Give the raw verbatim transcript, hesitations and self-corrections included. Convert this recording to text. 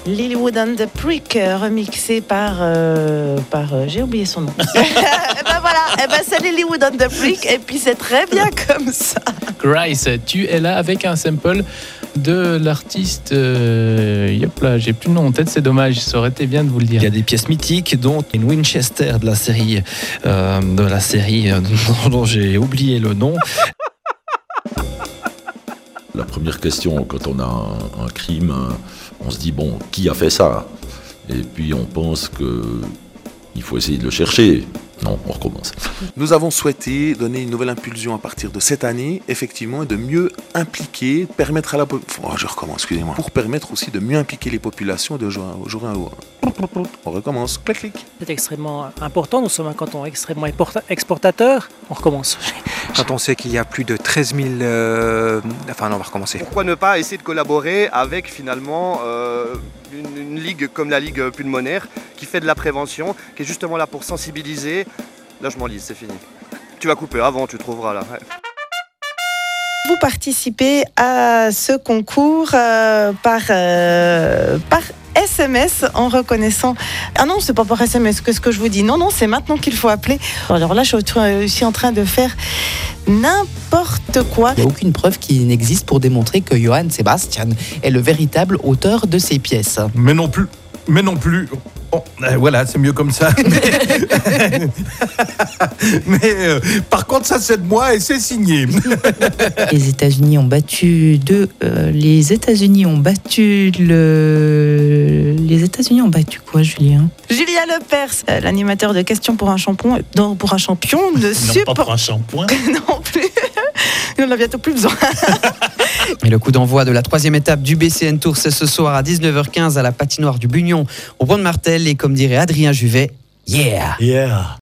Lilywood and the Prick, euh, remixé par... Euh, par euh, j'ai oublié son nom. Et ben voilà, et ben c'est Lilywood and the Prick, et puis c'est très bien comme ça. Grice, tu es là avec un sample de l'artiste... Euh, yop là, j'ai plus le nom en tête, c'est dommage, ça aurait été bien de vous le dire. Il y a des pièces mythiques, dont une Winchester de la série, euh, de la série euh, dont, dont j'ai oublié le nom. La première question, quand on a un, un crime, on se dit, bon, qui a fait ça? Et puis on pense qu'il faut essayer de le chercher. Non, on recommence. Nous avons souhaité donner une nouvelle impulsion à partir de cette année, effectivement, et de mieux impliquer, permettre à la population... Oh, je recommence, excusez-moi. Pour permettre aussi de mieux impliquer les populations de jouer un jour. On recommence. Clic, clic. C'est extrêmement important. Nous sommes un canton extrêmement exportateur. On recommence. Quand on sait qu'il y a plus de treize mille... Euh... Enfin, non, on va recommencer. Pourquoi ne pas essayer de collaborer avec, finalement, euh, une, une ligue comme la Ligue pulmonaire, qui fait de la prévention, qui est justement là pour sensibiliser. Là, je m'enlise, c'est fini. Tu vas couper avant, tu trouveras là. Ouais. Vous participez à ce concours euh, par, euh, par S M S en reconnaissant... Ah non, c'est pas par S M S que ce que je vous dis. Non, non, c'est maintenant qu'il faut appeler. Alors là, je suis en train de faire n'importe quoi. Il n'y a aucune preuve qui n'existe pour démontrer que Johann Sebastian est le véritable auteur de ces pièces. Mais non plus. Mais non plus. Bon, euh, voilà, c'est mieux comme ça. Mais, mais euh, par contre, ça c'est de moi et c'est signé. Les États-Unis ont battu de, euh, les États-Unis ont battu le, les États-Unis ont battu quoi, Julien? Julien Lepers, euh, l'animateur de Questions pour un champion, non, pour un champion, ne Non, supporte pas pour un shampoing. non plus. Il en a bientôt plus besoin. Et le coup d'envoi de la troisième étape du B C N Tour, c'est ce soir à dix-neuf heures quinze à la patinoire du Bugnon, au Pont de Martel. Et comme dirait Adrien Juvet, yeah! Yeah!